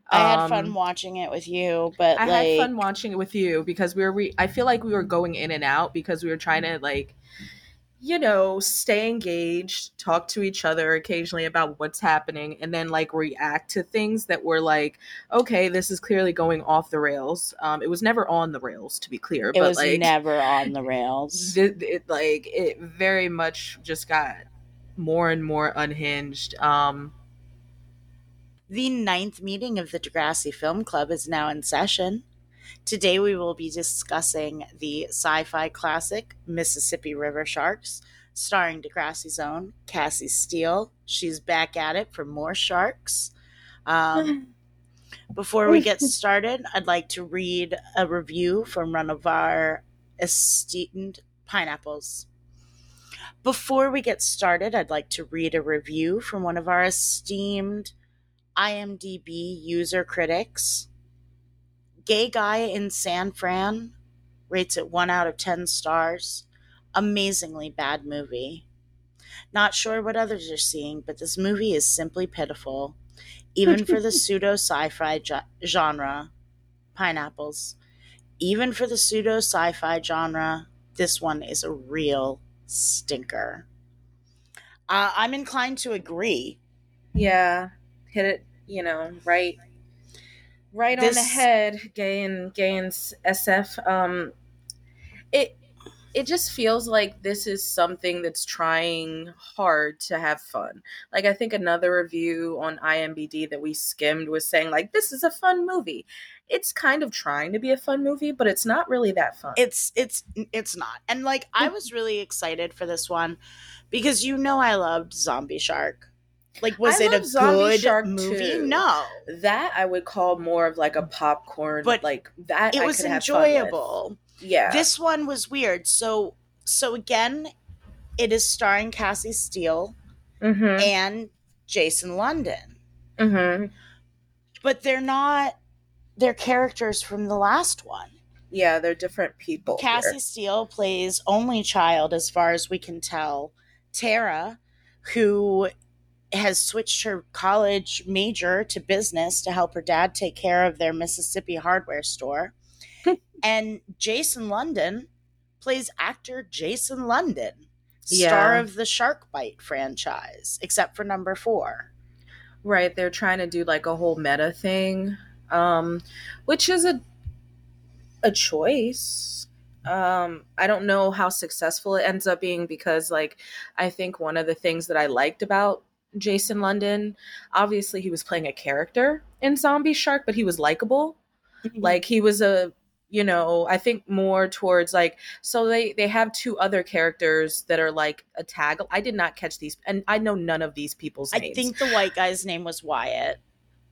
I had fun watching it with you, but I had fun like watching it with you because I feel like we were going in and out because we were trying to like, stay engaged, talk to each other occasionally about what's happening, and then like react to things that were like, okay, this is clearly going off the rails. It was never on the rails, to be clear, it but was like, never on the rails. it very much just got more and more unhinged. The ninth meeting of the Degrassi Film Club is now in session. Today we will be discussing the sci-fi classic Mississippi River Sharks, starring Degrassi's own Cassie Steele. She's back at it for more sharks. Um, Before we get started, I'd like to read a review from one of our esteemed pineapples. Before we get started, I'd like to read a review from one of our esteemed IMDb user critics. Gay Guy in San Fran rates it 1 out of 10 stars. Amazingly bad movie. Not sure what others are seeing, but this movie is simply pitiful. Even for the pseudo sci fi genre, pineapples. Even for the pseudo sci fi genre, this one is a real stinker. I'm inclined to agree. Yeah, hit it, right on the This head. Gay and SF. It it just feels like this is something that's trying hard to have fun. Like I think another review on IMDb that we skimmed was saying like this is a fun movie. It's kind of trying to be a fun movie, but it's not really that fun. it's not. And like I was really excited for this one because I loved Zombie Shark. Like was I it love a Zombie good Shark movie? too. No. That I would call more of like a popcorn, But like that it I was could have fun with. enjoyable. Yeah. This one was weird. So again, it is starring Cassie Steele Mm-hmm. and Jason London. Mm-hmm. But they're characters from the last one. Yeah, they're different people Cassie here. Steele plays only child, as far as we can tell. Tara, who has switched her college major to business to help her dad take care of their Mississippi hardware store. And Jason London plays actor Jason London, star Yeah. of the Shark Bite franchise, except for number 4. Right, they're trying to do like a whole meta thing, um, which is a choice. I don't know how successful it ends up being because, like, I think one of the things that I liked about Jason London, obviously, he was playing a character in Zombie Shark, but he was likable. Like, he was I think more towards like, so they have two other characters that are like a tag. I did not catch these, and I know none of these people's I names. think the white guy's name was Wyatt.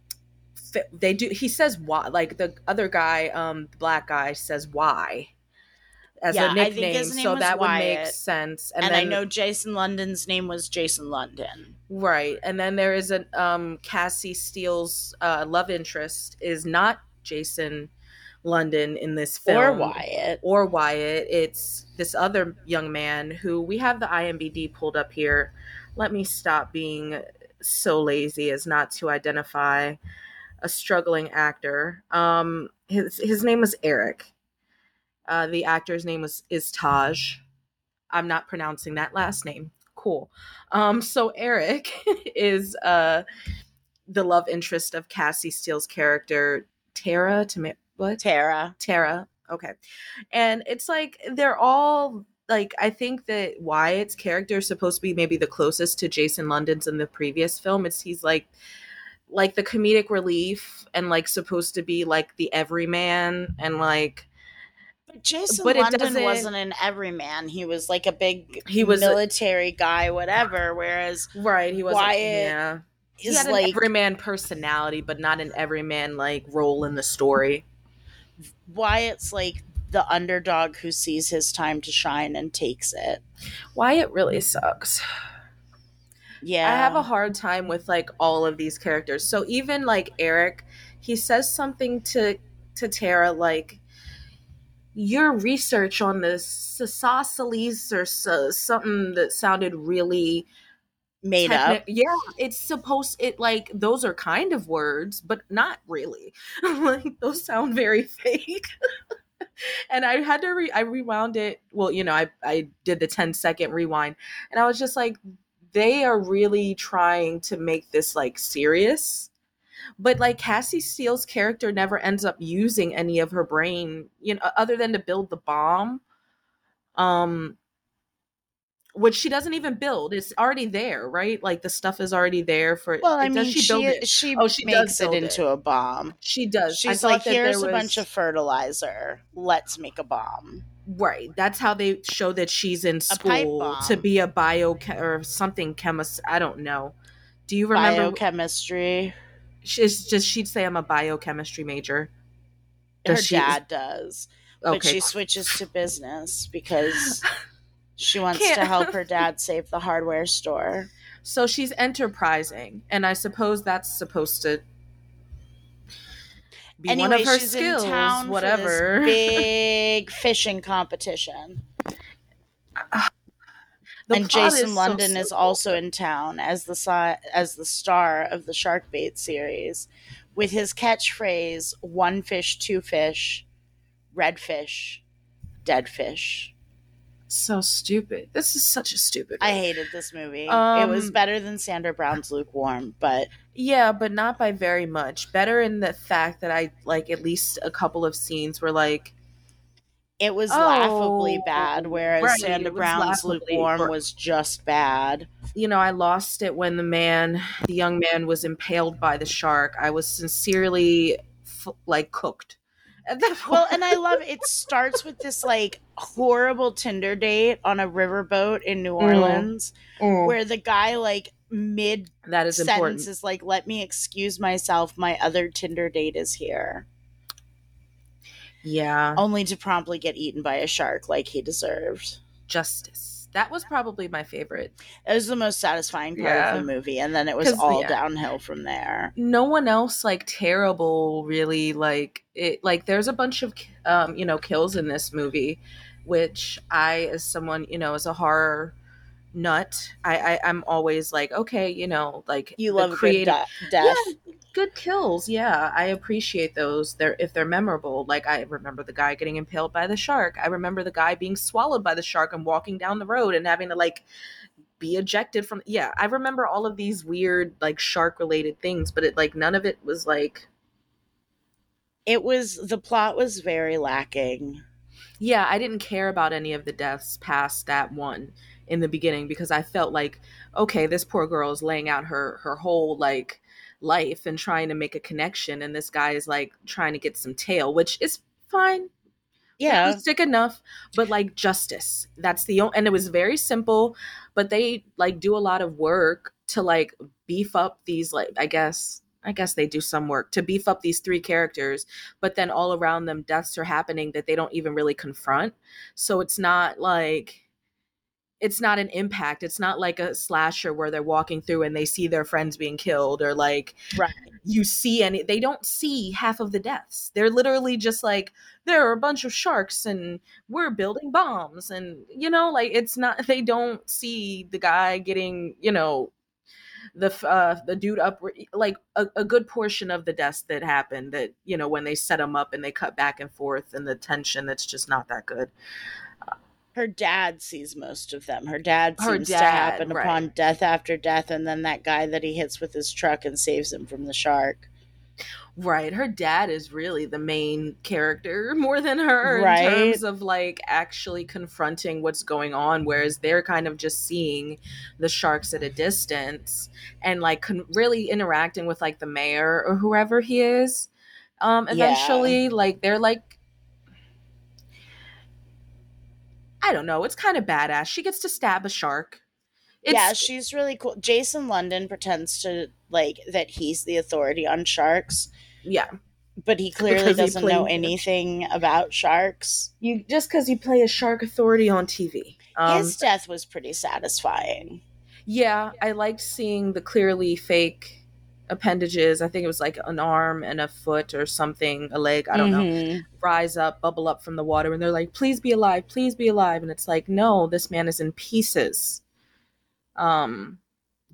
They do. He says why. Like the other guy, the black guy says why as a Yeah, I think nickname, his name so was that would make Wyatt. sense. And And I then know Jason London's name was Jason London. right, and then there is a Cassie Steele's love interest is not Jason London in this Or film Wyatt. or Wyatt. It's this other young man who we have the IMDb pulled up here. Let me stop being so lazy as not to identify a struggling actor. His name was Eric. The actor's name is Taj. I'm not pronouncing that last name. Cool. So Eric is the love interest of Cassie Steele's character Tara. What? Tara. Tara. Okay. And it's like they're all like I think that Wyatt's character is supposed to be maybe the closest to Jason London's in the previous film. He's like the comedic relief and like supposed to be like the everyman and like But Jason but it London doesn't wasn't an everyman. He was like a big he was military guy, whatever. Whereas right, he wasn't Wyatt yeah. He is had an like everyman personality, but not an everyman like role in the story. Wyatt's like the underdog who sees his time to shine and takes it. Wyatt really sucks. Yeah. I have a hard time with like all of these characters. So even like Eric, he says something to Tara like your research on the isosceles or something that sounded really Made up. Yeah, it's supposed it like those are kind of words, but not really. Like those sound very fake. And I had to I rewound it. Well, I did the 10-second rewind, and I was just like, they are really trying to make this like serious. But like Cassie Steele's character never ends up using any of her brain, other than to build the bomb. Um which she doesn't even build. It's already there, right? Like the stuff is already there for Well, I it. Does mean, she build it? she Oh, she does makes it build it. into a bomb. She does. I She's like, thought that there here's a bunch of was fertilizer. Let's make a bomb. right. That's how they show that she's in A pipe school to bomb. be a bio or something chemist. I don't know. Do you remember? Biochemistry. She'd say I'm a biochemistry major. Her dad does. But Okay. she switches to business because she wants Can't- to help her dad save the hardware store. So she's enterprising, and I suppose that's supposed to be Anyway, one of her she's skills. in town Whatever. for this big fishing competition. And Jason London is also in town as the star of the Sharkbait series, with his catchphrase "one fish, two fish, red fish, dead fish." So stupid. This is such a stupid movie. I hated this movie. It was better than Sandra Brown's Lukewarm, but yeah, but not by very much. Better in the fact that I like at least a couple of scenes were like it was laughably bad, whereas right, Sandra Brown's Lukewarm was just bad. I lost it when the young man was impaled by the shark. I was sincerely like cooked at that point. Well, and I love it starts with this like horrible Tinder date on a riverboat in New Orleans where the guy like mid that is sentence important. is like, let me excuse myself, my other Tinder date is here. Yeah. Only to promptly get eaten by a shark like he deserved. Justice. That was probably my favorite. It was the most satisfying part of the movie, and then it was all downhill from there. No one else like terrible really like it. Like there's a bunch of kills in this movie, which I, as someone as a horror nut, I'm always like, okay, like you love creative death. Yeah, good kills. Yeah, I appreciate those. If they're memorable. Like I remember the guy getting impaled by the shark. I remember the guy being swallowed by the shark and walking down the road and having to like be ejected from. Yeah, I remember all of these weird like shark related things, but it like none of it was like. The plot was very lacking. Yeah, I didn't care about any of the deaths past that one in the beginning because I felt like, okay, this poor girl is laying out her whole like life and trying to make a connection, and this guy is like trying to get some tail, which is fine. Yeah, realistic enough, but like justice. That's the only, and it was very simple, but they like do a lot of work to like beef up these like I guess they do some work to beef up these three characters, but then all around them deaths are happening that they don't even really confront. So it's not like it's not an impact. It's not like a slasher where they're walking through and they see their friends being killed or like right. You see they don't see half of the deaths. They're literally just like, there are a bunch of sharks and we're building bombs and like it's not, they don't see the guy getting, the dude up, like a good portion of the deaths that happened that, when they set them up and they cut back and forth and the tension, that's just not that good. Her dad sees most of them. Her dad seems to happen upon death after death, and then that guy that he hits with his truck and saves him from the shark. Right. Her dad is really the main character more than her in terms of like actually confronting what's going on, whereas they're kind of just seeing the sharks at a distance and like really interacting with like the mayor or whoever he is. Eventually, like they're like, I don't know. It's kind of badass. She gets to stab a shark. She's really cool. Jason London pretends to like that he's the authority on sharks. Yeah. But he clearly doesn't know anything about sharks. Just because you play a shark authority on TV. His death was pretty satisfying. Yeah, I liked seeing the clearly fake appendages. I think it was like an arm and a foot or something, a leg, I don't know, rise up, bubble up from the water, and they're like, please be alive, please be alive. And it's like, no, this man is in pieces.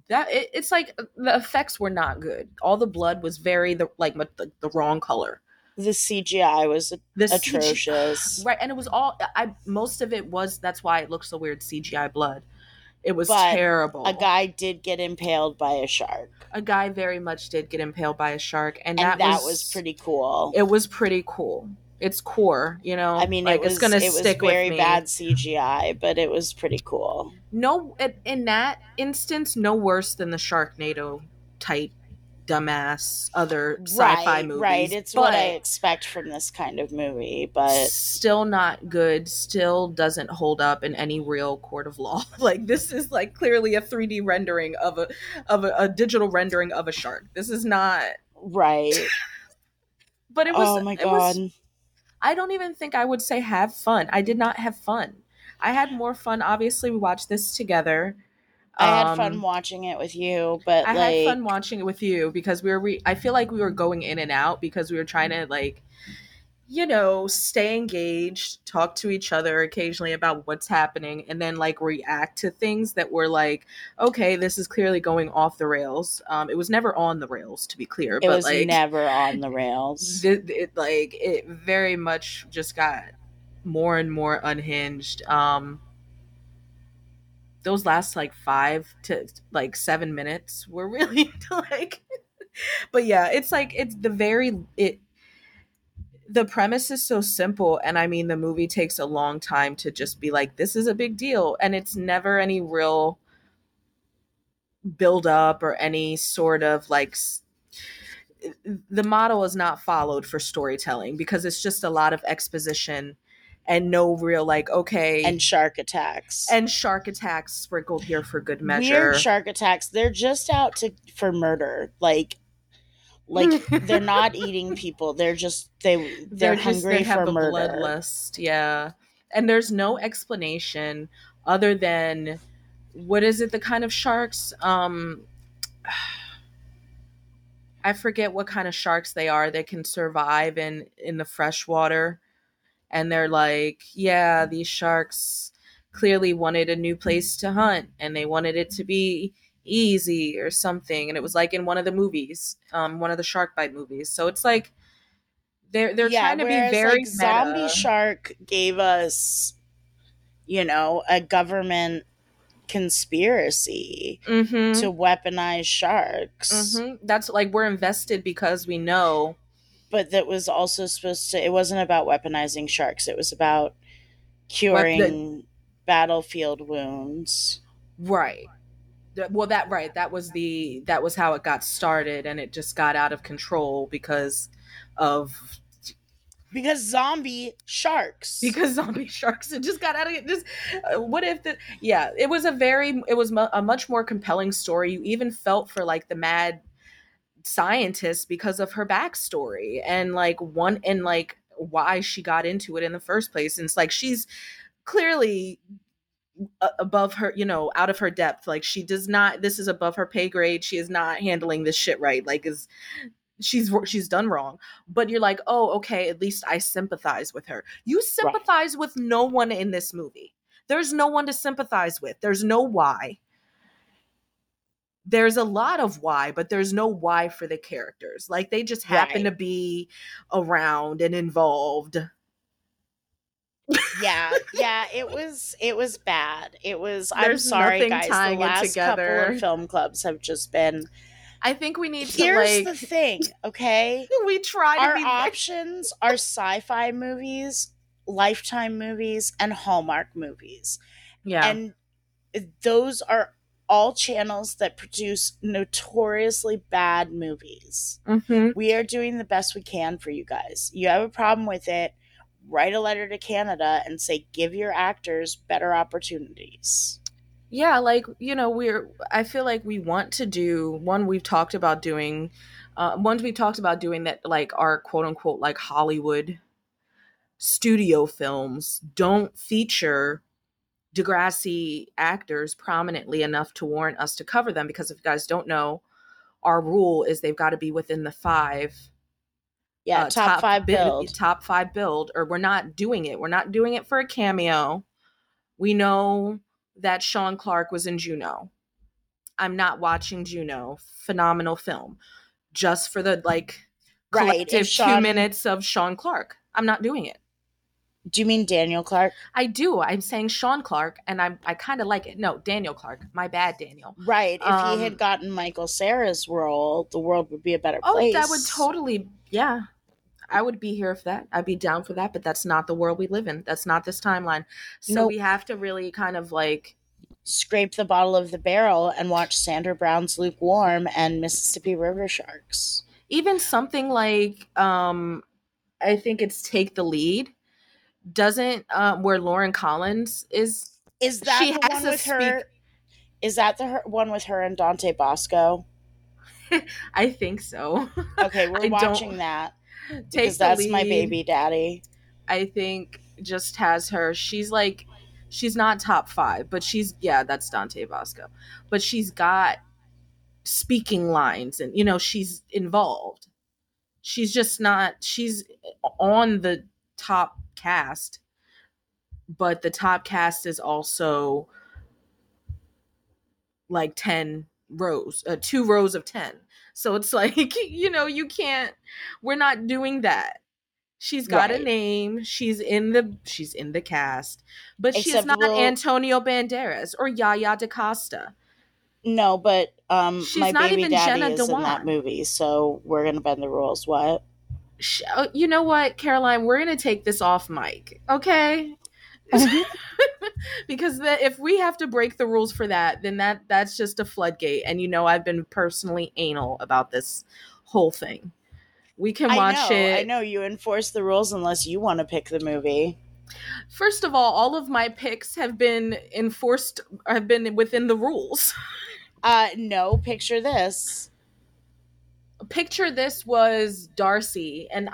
It's like the effects were not good. All the blood was very the wrong color. The CGI was The CG, atrocious. right, and it was all I most of it was, that's why it looks so weird, CGI blood. It was But a terrible. guy did get impaled by a shark. A guy very much did get impaled by a shark, and And that was pretty cool. it was pretty cool. It's core, you I know, mean, like it's gonna it was stick with very me. bad CGI, but it was pretty cool. No, in that instance, no worse than the Sharknado type dumbass other sci-fi movies. Right. It's what I expect from this kind of movie, but still not good. Still doesn't hold up in any real court of law. Like, this is like clearly a 3D rendering of a digital rendering of a shark. This is not right. But it was. Oh my god. I don't even think I would say have fun. I did not have fun. I had more fun. Obviously, we watched this together. I had fun watching it with you, but I had fun watching it with you because I feel like we were going in and out because we were trying to, like, you know, stay engaged, talk to each other occasionally about what's happening, and then like react to things that were like, okay, this is clearly going off the rails. It was never on the rails, to be clear. It was like, never on the rails. It very much just got more and more unhinged. Those last like 5 to like 7 minutes were really like, but yeah, it's like the premise is so simple, and I mean the movie takes a long time to just be like, this is a big deal, and it's never any real build up or any sort of like the model is not followed for storytelling because it's just a lot of exposition and no real like, okay, and shark attacks sprinkled here for good measure. Weird shark attacks. They're just out for murder. Like they're not eating people. They're just they're hungry they have for a murder. Bloodlust, yeah. And there's no explanation other than, what is it? The kind of sharks. I forget what kind of sharks they are that can survive in the fresh water. And they're like, yeah, these sharks clearly wanted a new place to hunt, and they wanted it to be easy or something. And it was like in one of the movies, one of the shark bite movies. So it's like they're trying to be very like, Zombie Shark gave us, you know, a government conspiracy to weaponize sharks. That's like, we're invested because we know. But that was also it wasn't about weaponizing sharks. It was about curing battlefield wounds. Right. Well, that was how it got started, and it just got out of control because zombie sharks. Because zombie sharks, it just got out of it. Just what if it was a much more compelling story. You even felt for like the mad scientist because of her backstory and like why she got into it in the first place. And it's like, she's clearly above her, you know, out of her depth. Like, she does not, this is above her pay grade. She is not handling this shit right. Like, she's done wrong. But you're like, oh, okay, at least I sympathize with her. You sympathize with no one in this movie. There's no one to sympathize with. There's no why. There's a lot of why, but there's no why for the characters. Like, they just happen to be around and involved. Yeah, it was bad. It was, I'm sorry guys, the last couple of film clubs have just been, I think we need to, here's the thing, okay? We try to our options are sci-fi movies, Lifetime movies, and Hallmark movies. Yeah. And those are all channels that produce notoriously bad movies. We are doing the best we can for you guys. You have a problem with it, write a letter to Canada and say, give your actors better opportunities. Yeah, like, you know, I feel like we want to do one. We've talked about doing that, like, our quote unquote like Hollywood studio films don't feature Degrassi actors prominently enough to warrant us to cover them, because if you guys don't know, our rule is they've got to be within the 5 top 5 build, or we're not doing it for a cameo. We know that Sean Clark was in Juno. I'm not watching Juno. Phenomenal film. Just for the Right. If collective two Sean, minutes of Sean Clark. I'm not doing it. do you mean Daniel Clark? I do. I'm saying Sean Clark, and I kind of like it. No, Daniel Clark. My bad, Daniel. Right. If he had gotten Michael Cera's role, the world would be a better Oh, that would place. totally, yeah. I would be here for that. I'd be down for that, but that's not the world we live in. That's not this timeline. So Nope. we have to really kind of Scrape the bottom of the barrel and watch Sandra Brown's Lukewarm and Mississippi River Sharks. even something like I think it's Take the Lead. Doesn't where Lauren Collins Is that she the has one to with speak. her? Is that the one with her and Dante Bosco? I think so. Okay, we're I watching don't that take because the that's my lead. baby daddy. I think just has her. She's not top 5, but that's Dante Bosco. But she's got speaking lines, and she's involved. She's just not. She's on the top cast, but the top cast is also like 10 rows, 2 rows of 10. So it's like, you can't, we're not doing that. She's got a Right. name. She's in the cast, but she's Except not Antonio Banderas or Yaya DaCosta. no, but She's my not baby even daddy Jenna is in that Dewan. movie, so we're gonna bend the rules. What? You know what, Caroline? We're gonna take this off mic, okay? Because if we have to break the rules for that, then that's just a floodgate. And I've been personally anal about this whole thing. We can watch it. I know you enforce the rules unless you want to pick the movie. First of all of my picks have been enforced, have been within the rules. No, picture this. Picture this was Darcy, and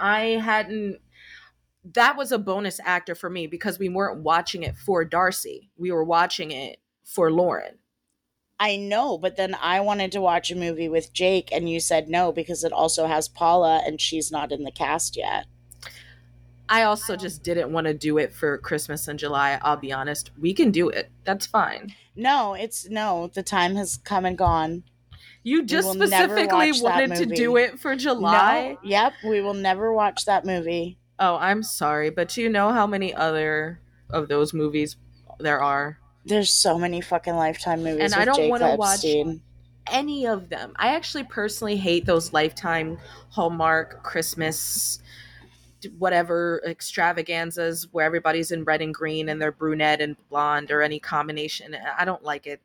that was a bonus actor for me because we weren't watching it for Darcy. We were watching it for Lauren. I know, but then I wanted to watch a movie with Jake, and you said no because it also has Paula, and she's not in the cast yet. I also just didn't want to do it for Christmas in July. I'll be honest. We can do it. That's fine. No, the time has come and gone. You just specifically wanted to do it for July? No, yep, we will never watch that movie. Oh, I'm sorry, but do you know how many other of those movies there are? There's so many fucking Lifetime movies And with I don't Jake want to watch Epstein. any of them. I actually personally hate those Lifetime, Hallmark, Christmas, whatever extravaganzas where everybody's in red and green and they're brunette and blonde or any combination. I don't like it.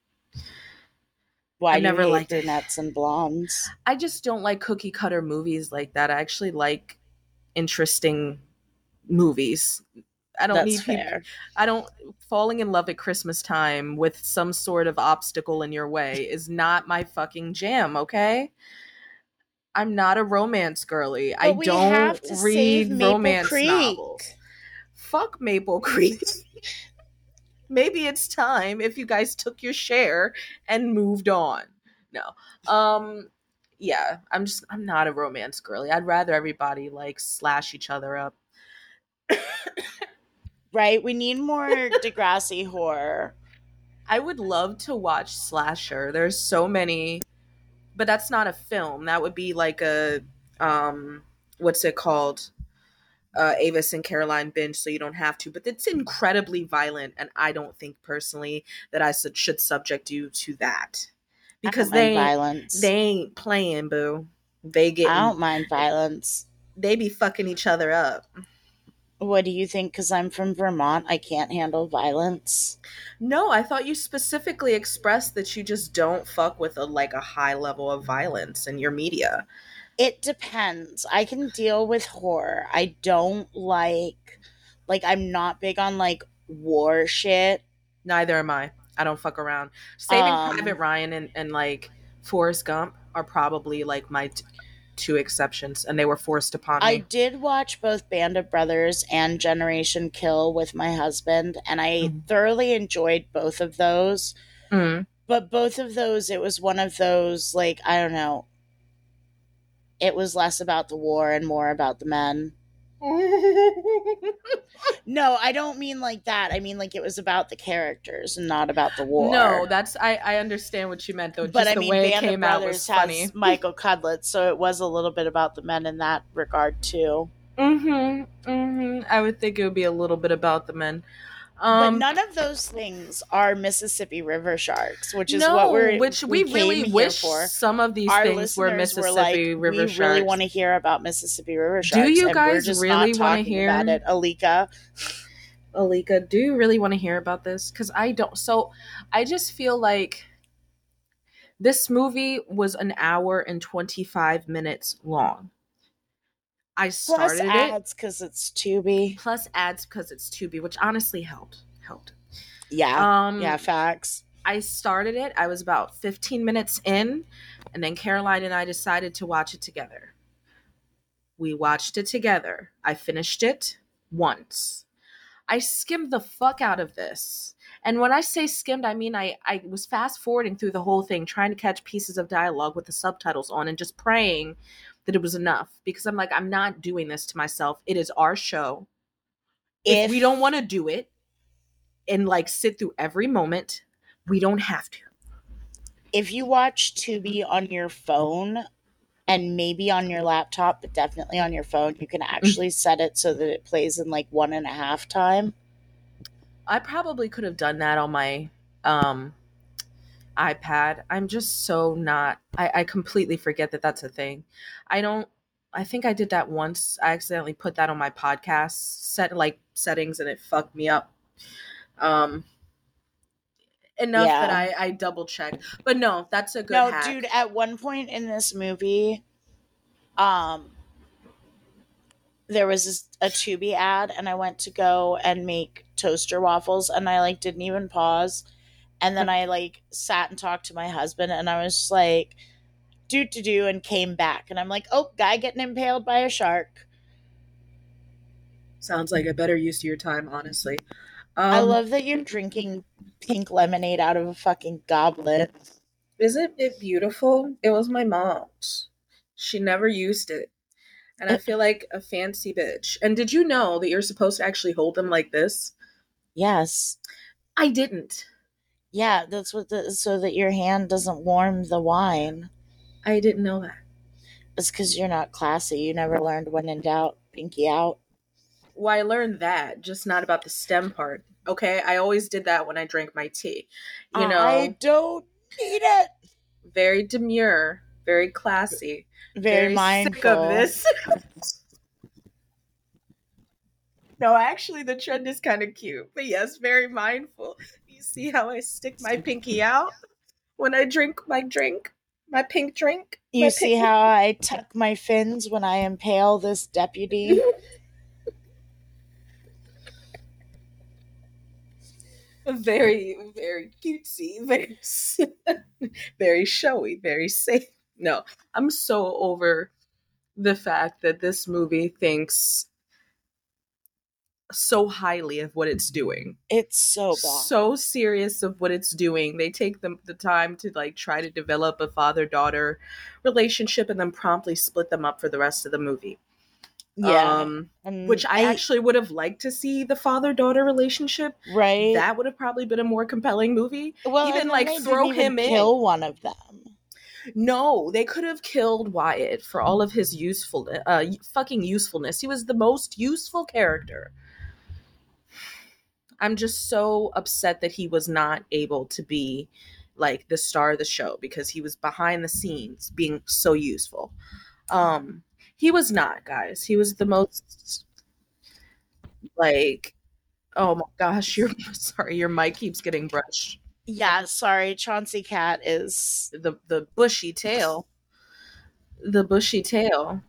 Why do you hate brunettes and blondes? I just don't like cookie cutter movies like that. I actually like interesting movies. I don't need people. I don't. Falling in love at Christmas time with some sort of obstacle in your way is not my fucking jam. Okay. I'm not a romance girly. I don't read romance novels. Fuck Maple Creek. Maybe it's time if you guys took your share and moved on. No. Yeah, I'm not a romance girly. I'd rather everybody slash each other up. Right? We need more Degrassi horror. I would love to watch Slasher. There's so many, but that's not a film. That would be like a what's it called? Avis and Caroline binge, so you don't have to. But it's incredibly violent, and I don't think personally that I should subject you to that because they ain't playing, boo. I don't mind violence. They be fucking each other up. What do you think? Because I'm from Vermont, I can't handle violence. No, I thought you specifically expressed that you just don't fuck with a high level of violence in your media. It depends. I can deal with horror. I don't like I'm not big on war shit. Neither am I. I don't fuck around. Saving Private Ryan and Forrest Gump are probably my two exceptions, and they were forced upon me. I did watch both Band of Brothers and Generation Kill with my husband, and I thoroughly enjoyed both of those. But both of those, it was one of those, I don't know, it was less about the war and more about the men. No, I don't mean like that. I mean like it was about the characters and not about the war. No, that's I understand what you meant though. But Just I the mean, way it Band of came out was Brothers has funny. Michael Cudlitz, so it was a little bit about the men in that regard too. I would think it would be a little bit about the men. But none of those things are Mississippi River Sharks, which is what No, which we we came really here wish for. some of these Our things were listeners were like, Mississippi we River really Sharks. want to hear about Mississippi River Do Sharks, you and we're guys just really not want to talking hear? about it. Alika, Alika, do you really want to hear about this? Because I don't. So I just feel like this movie was an hour and 25 minutes long. I plus started it, ads because it's Tubi. plus ads because it's Tubi, which honestly helped. Yeah, yeah, facts. I started it. I was about 15 minutes in, and then Caroline and I decided to watch it together. We watched it together. I finished it once. I skimmed the fuck out of this. And when I say skimmed, I mean I was fast forwarding through the whole thing, trying to catch pieces of dialogue with the subtitles on and just praying that it was enough. Because I'm like, I'm not doing this to myself. It is our show. If we don't want to do it and like sit through every moment, we don't have to. If you watch Tubi on your phone, and maybe on your laptop, but definitely on your phone, you can actually set it so that it plays in like 1.5 time. I probably could have done that on my iPad. I'm just so not. I completely forget that that's a thing. I think I did that once. I accidentally put that on my podcast settings, and it fucked me up. Enough that I double checked. But no, that's a good hack. Dude, at one point in this movie, there was a Tubi ad, and I went to go and make toaster waffles, and I like didn't even pause. And then I like sat and talked to my husband, and I was just like, do, and came back. And I'm like, oh, guy getting impaled by a shark. Sounds like a better use of your time, honestly. I love that you're drinking pink lemonade out of a fucking goblet. Isn't it beautiful? It was my mom's. She never used it. And I feel like a fancy bitch. And did you know that you're supposed to actually hold them like this? Yes. I didn't. Yeah, that's what so that your hand doesn't warm the wine. I didn't know that. It's because you're not classy. You never learned when in doubt, pinky out. Well, I learned that, just not about the stem part. Okay, I always did that when I drank my tea. You know, I don't need it. Very demure, very classy, very mindful. Sick of this. No, actually, the trend is kind of cute, but yes, very mindful. You see how I stick my pinky out when I drink my drink, my pink drink. You see how I tuck my fins when I impale this deputy. Very, very cutesy, very, very showy, very safe. No, I'm so over the fact that this movie thinks so highly of what it's doing. It's so bad. So serious of what it's doing. They take the time to like try to develop a father-daughter relationship and then promptly split them up for the rest of the movie. Yeah. Which I actually would have liked to see the father-daughter relationship. Right. That would have probably been a more compelling movie. Well, even like throw him in. Kill one of them. No, they could have killed Wyatt for all of his fucking usefulness. He was the most useful character. I'm just so upset that he was not able to be like the star of the show because he was behind the scenes being so useful. He was not, guys. He was the most like, oh my gosh, sorry, your mic keeps getting brushed. Yeah, sorry, Chauncey Cat is the bushy tail. The bushy tail.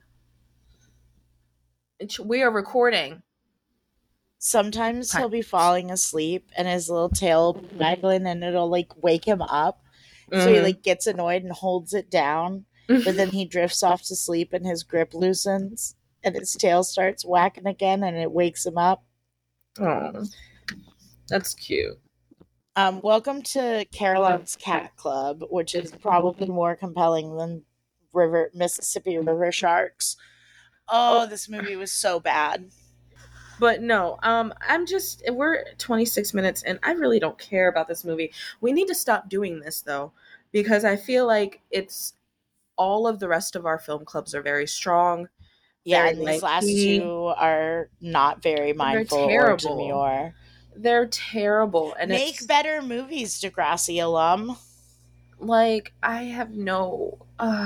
We are recording. Sometimes he'll be falling asleep and his little tail will be waggling and it'll like wake him up. Mm-hmm. So he like gets annoyed and holds it down. But then he drifts off to sleep and his grip loosens and his tail starts whacking again and it wakes him up. Oh, that's cute. Welcome to Caroline's Cat Club, which is probably more compelling than Mississippi River Sharks. Oh, this movie was so bad. But no, we're 26 minutes and I really don't care about this movie. We need to stop doing this though, because I feel like it's all of the rest of our film clubs are very strong, Yeah, very and these low last key. two are not very They're mindful or terrible. demure. They're terrible. And Make it's better movies, Degrassi alum. like, I have no.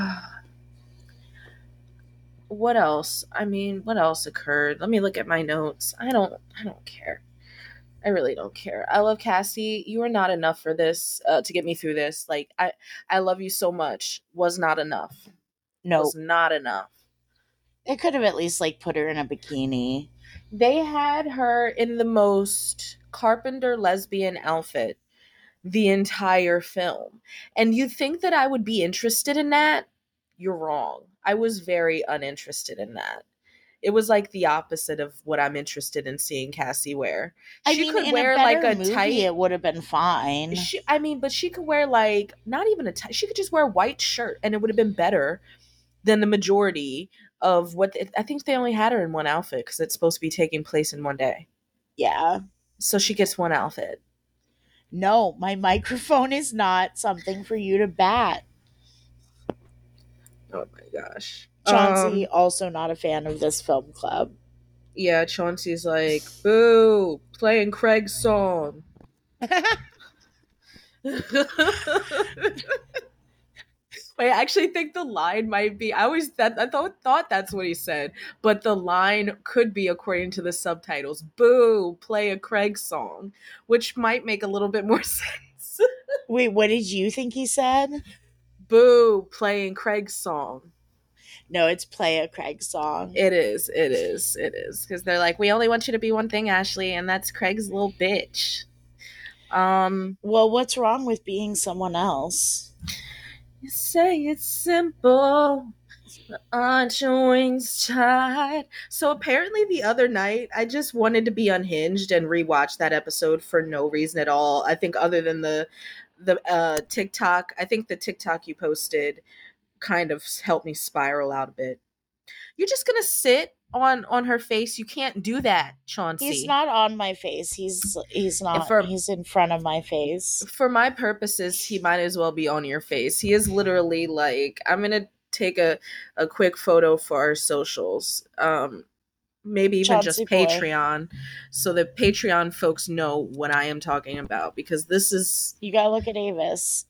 What else? I mean, what else occurred? Let me look at my notes. I don't care. I really don't care. I love Cassie. You are not enough for this, to get me through this. Like, I love you so much. Was not enough. No, Was not enough. they could have at least like put her in a bikini. They had her in the most carpenter lesbian outfit the entire film. And you think that I would be interested in that? You're wrong. I was very uninterested in that. It was like the opposite of what I'm interested in seeing Cassie wear. I She mean, could in a wear like better a movie, tight it would have been fine. but she could wear like not even a tight. She could just wear a white shirt and it would have been better than the majority of I think they only had her in one outfit because it's supposed to be taking place in one day. Yeah. So she gets one outfit. No, my microphone is not something for you to bat. Oh my gosh. Chauncey, also not a fan of this film club. Yeah, Chauncey's like, boo, playing Craig's song. Wait, I actually think the line might be. I thought that's what he said, but the line could be according to the subtitles. Boo, play a Craig song, which might make a little bit more sense. Wait, what did you think he said? Boo, playing Craig's song. No, it's play a Craig song. It is. Because they're like, we only want you to be one thing, Ashley, and that's Craig's little bitch. Well, what's wrong with being someone else? You say it's simple, but aren't your wings tied? So apparently the other night, I just wanted to be unhinged and rewatch that episode for no reason at all. I think other than the TikTok. I think the TikTok you posted kind of helped me spiral out a bit. You're just gonna sit on her face. You can't do that, Chauncey. He's not on my face. He's not. He's in front of my face. For my purposes, he might as well be on your face. He is literally like, I'm gonna take a quick photo for our socials. Maybe even Chauncey just Patreon, so that Patreon folks know what I am talking about, because this is. You gotta look at Avis.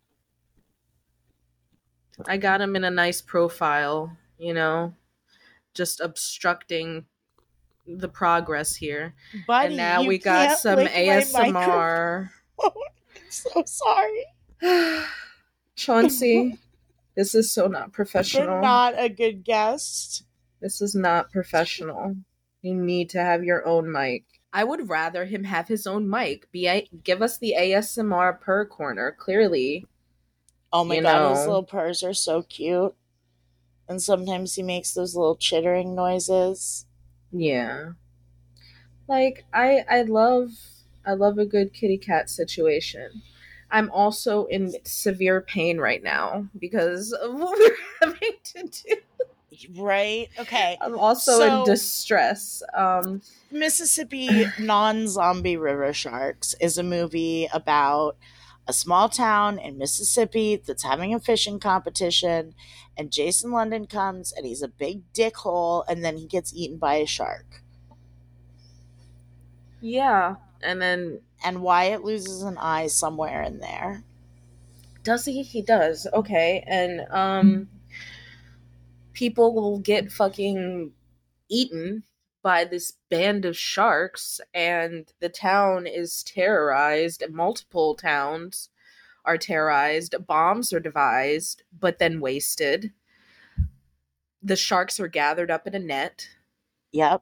I got him in a nice profile, just obstructing the progress here. Buddy, and now we got some ASMR. I'm so sorry. Chauncey, this is so not professional. You're not a good guest. This is not professional. You need to have your own mic. I would rather him have his own mic. Give us the ASMR purr corner, clearly. Oh my god, his little purrs are so cute. And sometimes he makes those little chittering noises. Yeah. Like, I love a good kitty cat situation. I'm also in severe pain right now because of what we're having to do. Right? Okay. I'm also in distress. Mississippi Non-Zombie River Sharks is a movie about a small town in Mississippi that's having a fishing competition, and Jason London comes and he's a big dickhole, and then he gets eaten by a shark. Yeah, and Wyatt loses an eye somewhere in there. Does he? He does. Okay, and people will get fucking eaten by this band of sharks, and the town is terrorized. Multiple towns are terrorized. Bombs are devised, but then wasted. The sharks are gathered up in a net. Yep.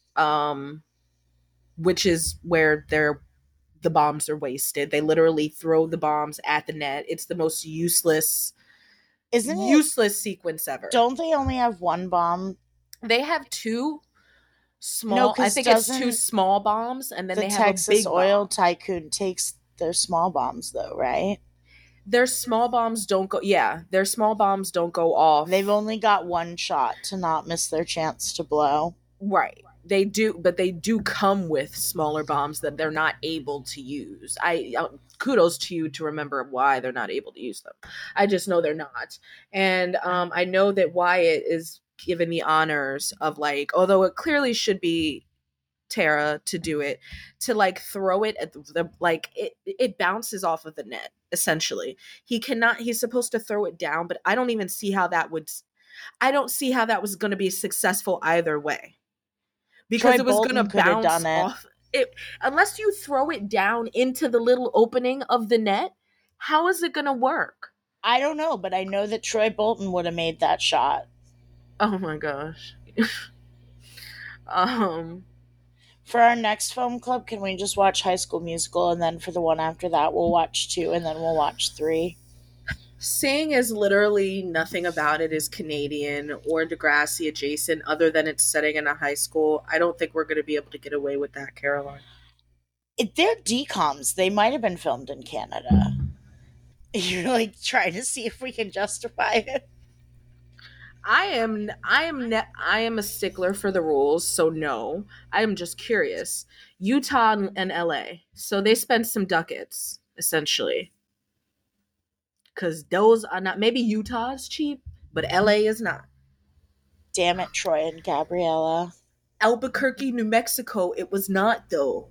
Which is where the bombs are wasted. They literally throw the bombs at the net. It's the most useless sequence ever. Don't they only have one bomb? They have two small. I think it's two small bombs, and then they have a big Texas oil bomb. tycoon takes their small bombs, though, right? Their small bombs don't go. Yeah, their small bombs don't go off. They've only got one shot to not miss their chance to blow. Right. They do, but they do come with smaller bombs that they're not able to use. Kudos to you to remember why they're not able to use them. I just know they're not, and I know that Wyatt is given the honors of, like, although it clearly should be Tara to do it, to like throw it at the like it bounces off of the net essentially. He's supposed to throw it down, but I don't even see how that would. I don't see how that was going to be successful either way, because Troy it was going to Bolton could have bounce done it. off it unless you throw it down into the little opening of the net. How is it going to work? I don't know, but I know that Troy Bolton would have made that shot. Oh my gosh. For our next film club, can we just watch High School Musical, and then for the one after that, we'll watch 2, and then we'll watch 3? Seeing as literally nothing about it is Canadian or Degrassi adjacent other than it's setting in a high school, I don't think we're going to be able to get away with that, Caroline. They're DCOMs. They might have been filmed in Canada. You're like trying to see if we can justify it. I am a stickler for the rules, so no. I am just curious. Utah and LA. So they spent some ducats, essentially. Because those are not, maybe Utah's cheap, but LA is not. Damn it, Troy and Gabriella. Albuquerque, New Mexico, it was not though.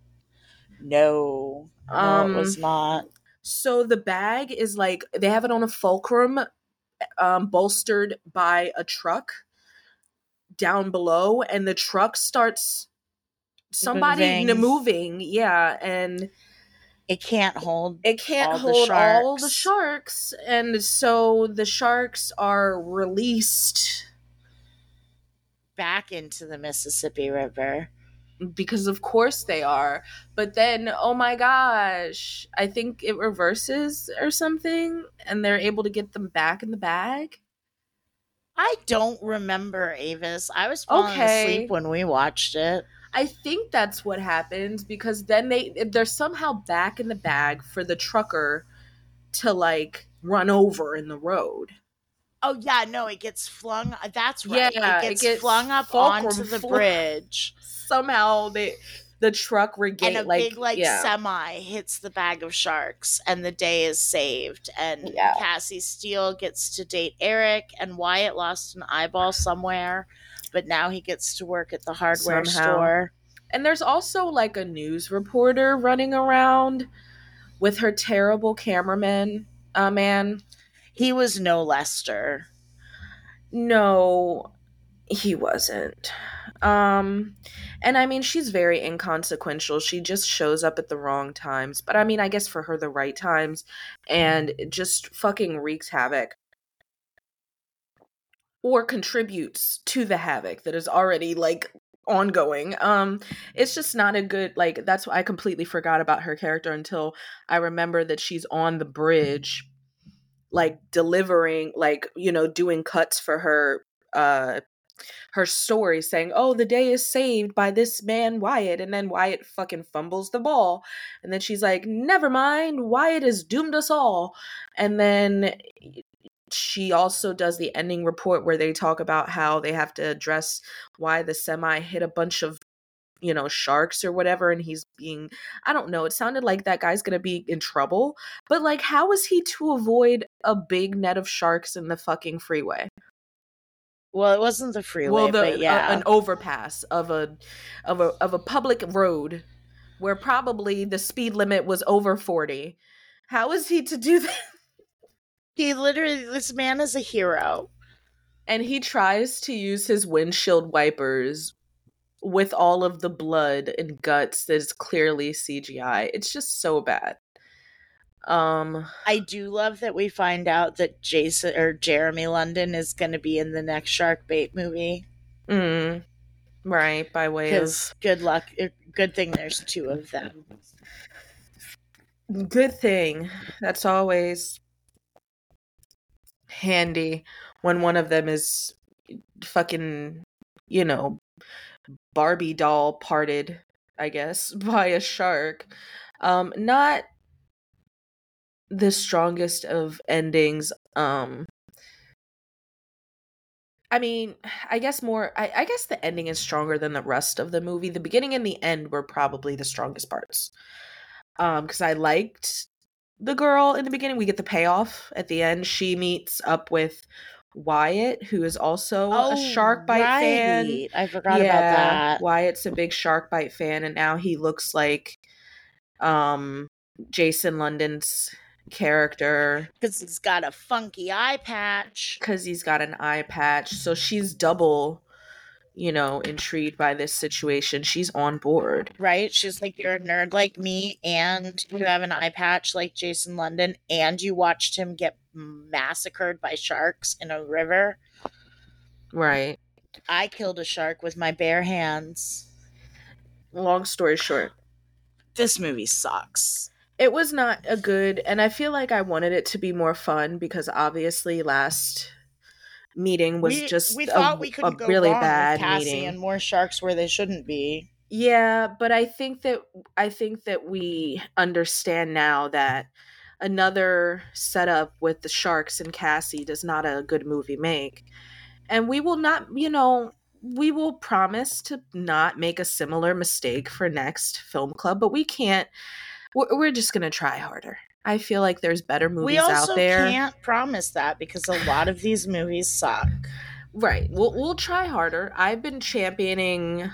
No, it was not. So the bag is like, they have it on a fulcrum, bolstered by a truck down below, and the truck starts moving, yeah, and it can't hold all the sharks, and so the sharks are released back into the Mississippi River. Because of course they are. But then, oh my gosh, I think it reverses or something, and they're able to get them back in the bag. I don't remember, Avis. I was falling asleep when we watched it. I think that's what happens, because then they're somehow back in the bag for the trucker to like run over in the road. Oh yeah, no, it gets flung. That's right. Yeah, it gets flung up onto the bridge. Somehow the truck regains, and a big semi hits the bag of sharks, and the day is saved. And Cassie Steele gets to date Eric, and Wyatt lost an eyeball somewhere, but now he gets to work at the hardware store. And there's also like a news reporter running around with her terrible cameraman man. He was no Lester. No, he wasn't. And I mean, she's very inconsequential. She just shows up at the wrong times. But I mean, I guess for her, the right times. And it just fucking wreaks havoc. Or contributes to the havoc that is already, like, ongoing. It's just not a good, like, that's why I completely forgot about her character until I remember that she's on the bridge, like, delivering, like, you know, doing cuts for her story, saying, oh, the day is saved by this man Wyatt, and then Wyatt fucking fumbles the ball, and then she's like, never mind, Wyatt has doomed us all. And then she also does the ending report where they talk about how they have to address why the semi hit a bunch of, you know, sharks or whatever, and he's being, I don't know, it sounded like that guy's gonna be in trouble, but like, how is he to avoid a big net of sharks in the fucking freeway? Well, it wasn't the freeway, but yeah, an overpass of a public road where probably the speed limit was over 40. How is he to do that? This man is a hero. And he tries to use his windshield wipers with all of the blood and guts that is clearly CGI. It's just so bad. I do love that we find out that Jeremy London is going to be in the next Sharkbait movie. Right, by way of... good luck. Good thing there's 2 of them. Good thing. That's always handy when one of them is fucking, you know, Barbie doll parted, I guess, by a shark. Not the strongest of endings. I mean, I guess I guess the ending is stronger than the rest of the movie. The beginning and the end were probably the strongest parts. Because I liked the girl in the beginning. We get the payoff at the end. She meets up with Wyatt, who is also a Oh, shark bite fan. right. I forgot about Yeah, that. Wyatt's a big shark bite fan, and now he looks like um Jason London's character Because he's got a funky eye patch. because he's got an eye patch. So she's double, intrigued by this situation. She's on board. Right? She's like, you're a nerd like me, and you have an eye patch like Jason London, and you watched him get massacred by sharks in a river. Right. I killed a shark with my bare hands. Long story short, This movie sucks. it was not a good, and I feel like I wanted it to be more fun because obviously last meeting was just We thought we couldn't go really wrong bad with Cassie meeting. and more sharks where they shouldn't be. Yeah, but I think that we understand now that another setup with the sharks and Cassie does not a good movie make. And we will not, we will promise to not make a similar mistake for next film club, but we can't. We're just going to try harder. I feel like there's better movies We also out there. can't promise that because a lot of these movies suck. Right. We'll try harder. I've been championing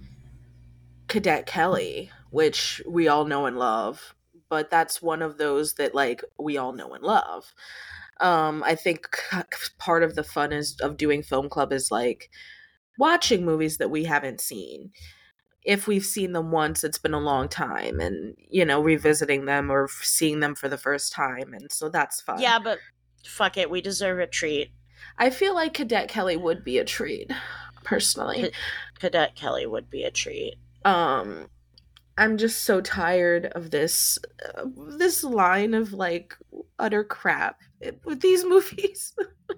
Cadet Kelly, which we all know and love, but that's one of those that like we all know and love. I think part of the fun of doing film club is like watching movies that we haven't seen. If we've seen them once, it's been a long time, and revisiting them or seeing them for the first time, and so that's fun. Yeah, but fuck it, we deserve a treat. I feel like Cadet Kelly would be a treat, personally. Cadet Kelly would be a treat. I'm just so tired of this line of like utter crap with these movies.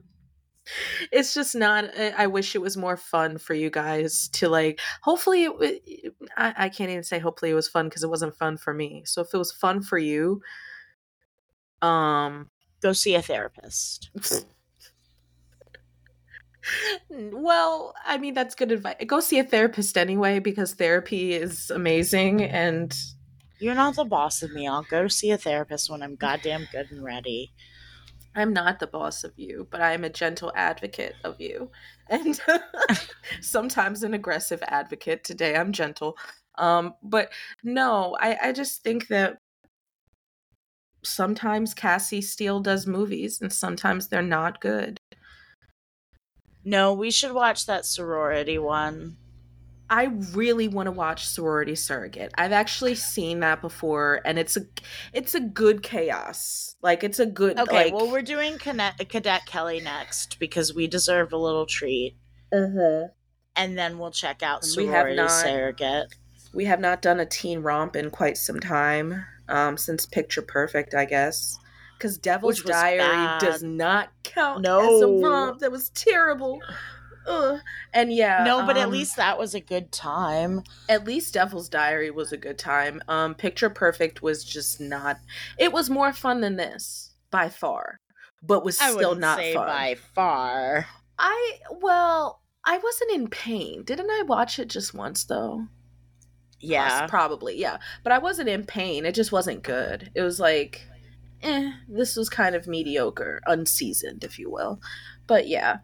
It's just not. I wish it was more fun for you guys to like. Hopefully, I can't even say hopefully it was fun because it wasn't fun for me. So if it was fun for you, go see a therapist. Well, I mean that's good advice. Go see a therapist anyway because therapy is amazing and. You're not the boss of me. I'll go see a therapist when I'm goddamn good and ready. I'm not the boss of you, but I am a gentle advocate of you. And sometimes an aggressive advocate. Today I'm gentle. But no, I just think that sometimes Cassie Steele does movies and sometimes they're not good. No, we should watch that sorority one. I really want to watch Sorority Surrogate. I've actually seen that before, and it's a good chaos. Like it's a good. Okay, well we're doing Cadet Kelly next because we deserve a little treat. And then we'll check out Sorority Surrogate. We have not done a teen romp in quite some time, since Picture Perfect, I guess. Because Devil's Diary does not count as a romp. That was terrible. Ugh. And yeah, no, but at least that was a good time. At least Devil's Diary was a good time. Picture Perfect was just not. It was more fun than this by far, but was still not fun by far. I wasn't in pain. Didn't I watch it just once though? Yeah, probably. Yeah, but I wasn't in pain. It just wasn't good. It was like, this was kind of mediocre, unseasoned, if you will. But yeah,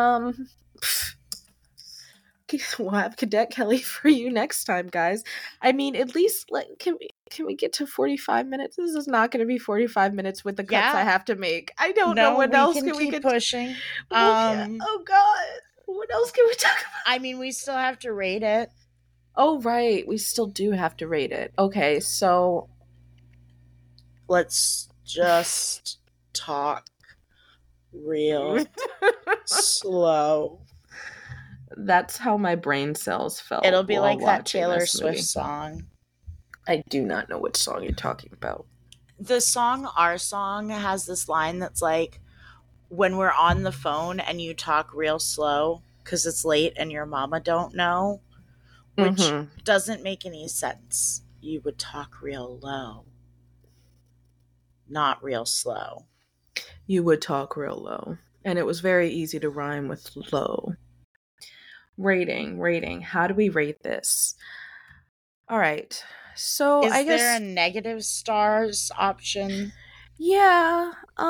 we'll have Cadet Kelly for you next time, guys. I mean, at least can we get to 45 minutes? This is not going to be 45 minutes with the cuts I have to make. I don't know what else we can pushing. Oh God, what else can we talk about? I mean, we still have to rate it. Oh right, we still do have to rate it. Okay, so let's just talk real slow. That's how my brain cells felt. It'll be like that Taylor Swift song. I do not know which song you're talking about. The song Our Song has this line that's like, when we're on the phone and you talk real slow because it's late and your mama don't know, which doesn't make any sense. You would talk real low. not real slow. You would talk real low. And it was very easy to rhyme with low. Rating. How do we rate this? All right. So I Is there a guess negative stars option? yeah.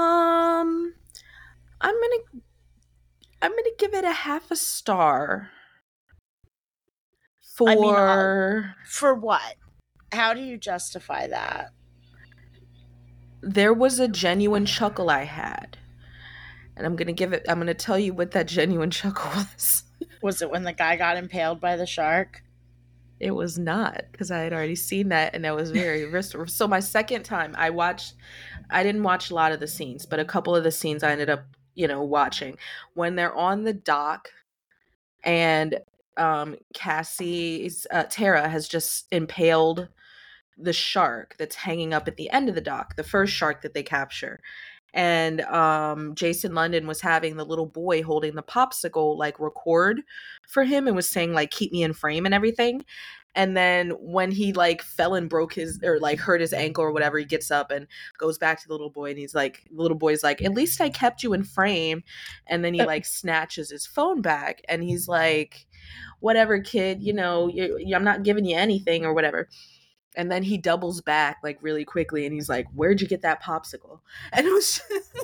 I'm gonna give it a half a star I mean, for for what? How do you justify that? there was a genuine chuckle I had. And I'm gonna tell you what that genuine chuckle was. Was it when the guy got impaled by the shark? It was not, because I had already seen that and that was very visceral. So my second time I didn't watch a lot of the scenes, but a couple of the scenes I ended up, watching. When they're on the dock and Cassie's Tara has just impaled the shark that's hanging up at the end of the dock, the first shark that they capture. And Jason London was having the little boy holding the popsicle like record for him and was saying like keep me in frame and everything. And then when he like fell and broke his or like hurt his ankle or whatever, he gets up and goes back to the little boy and he's like, the little boy's like, at least I kept you in frame. And then he like snatches his phone back and he's like, whatever, kid, I'm not giving you anything or whatever. And then he doubles back like really quickly and he's like, where'd you get that popsicle? And it was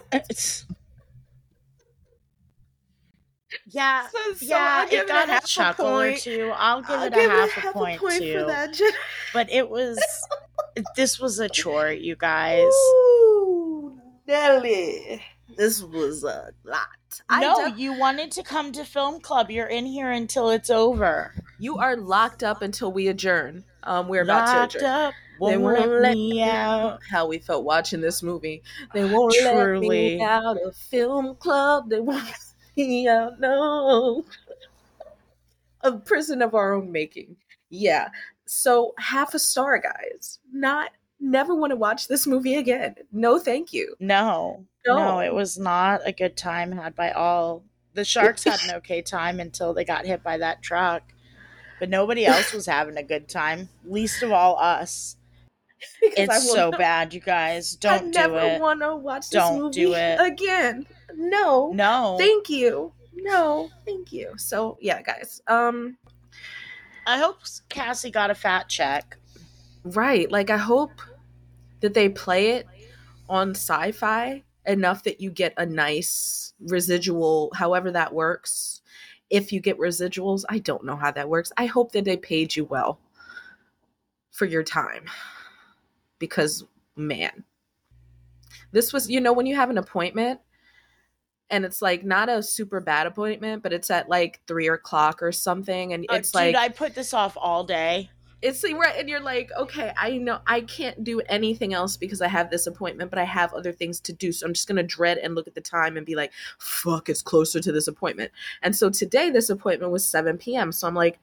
Yeah, so yeah, I'll give it got a half chuckle or point. two. I'll give I'll it give a it half a point for too. that. But this was a chore, you guys. Ooh, Nelly. This was a lot. You wanted to come to film club. You're in here until it's over. You are locked up until we adjourn. We're Locked about to adjourn. up, They won't let me out. How we felt watching this movie. They won't let me out of film club. They won't let me out. No. A prison of our own making. Yeah. So half a star, guys. Never want to watch this movie again. No, thank you. No, it was not a good time had by all. The sharks had an okay time until they got hit by that truck. But nobody else was having a good time. Least of all us. It's so bad, you guys. Don't do it. I never want to watch this movie again. No. Thank you. No, thank you. So, yeah, guys. I hope Cassie got a fat check. Right. Like, I hope that they play it on Sci-Fi enough that you get a nice residual, however that works. If you get residuals, I don't know how that works. I hope that they paid you well for your time. Because, man, this was, when you have an appointment and it's like not a super bad appointment, but it's at like 3:00 or something. And it's like, I put this off all day. It's like, right. And you're like, okay, I know I can't do anything else because I have this appointment, but I have other things to do. So I'm just going to dread and look at the time and be like, fuck, it's closer to this appointment. And so today this appointment was 7 p.m. So I'm like,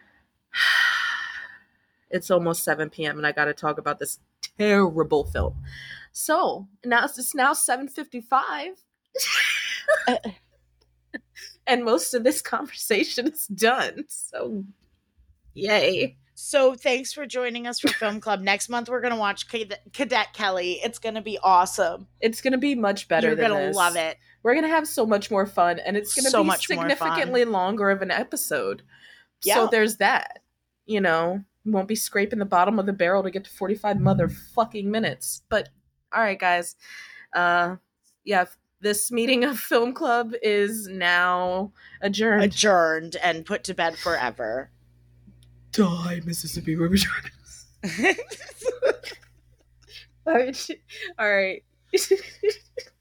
it's almost 7 p.m. and I got to talk about this terrible film. So now it's now 7:55. And most of this conversation is done. So yay. So thanks for joining us for Film Club. Next month, we're going to watch Cadet Kelly. It's going to be awesome. It's going to be much better than this. You're going to love it. We're going to have so much more fun, and it's going to be significantly longer of an episode. Yeah. So there's that. We won't be scraping the bottom of the barrel to get to 45 motherfucking minutes. But, all right, guys. Yeah, this meeting of Film Club is now adjourned. Adjourned and put to bed forever. Die, Mississippi River Sharks. All right.